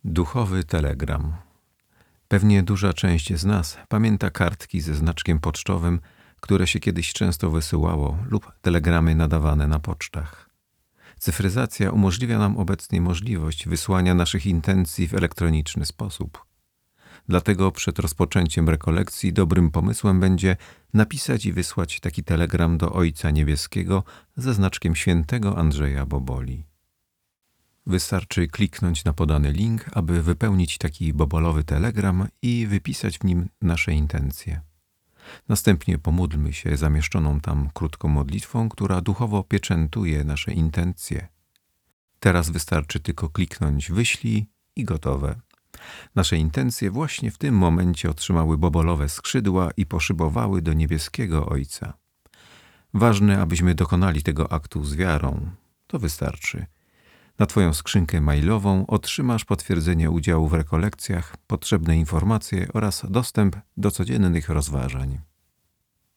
Duchowy telegram. Pewnie duża część z nas pamięta kartki ze znaczkiem pocztowym, które się kiedyś często wysyłało, lub telegramy nadawane na pocztach. Cyfryzacja umożliwia nam obecnie możliwość wysłania naszych intencji w elektroniczny sposób. Dlatego przed rozpoczęciem rekolekcji dobrym pomysłem będzie napisać i wysłać taki telegram do Ojca Niebieskiego ze znaczkiem świętego Andrzeja Boboli. Wystarczy kliknąć na podany link, aby wypełnić taki bobolowy telegram i wypisać w nim nasze intencje. Następnie pomódlmy się zamieszczoną tam krótką modlitwą, która duchowo pieczętuje nasze intencje. Teraz wystarczy tylko kliknąć wyślij i gotowe. Nasze intencje właśnie w tym momencie otrzymały bobolowe skrzydła i poszybowały do niebieskiego Ojca. Ważne, abyśmy dokonali tego aktu z wiarą. To wystarczy. Na Twoją skrzynkę mailową otrzymasz potwierdzenie udziału w rekolekcjach, potrzebne informacje oraz dostęp do codziennych rozważań.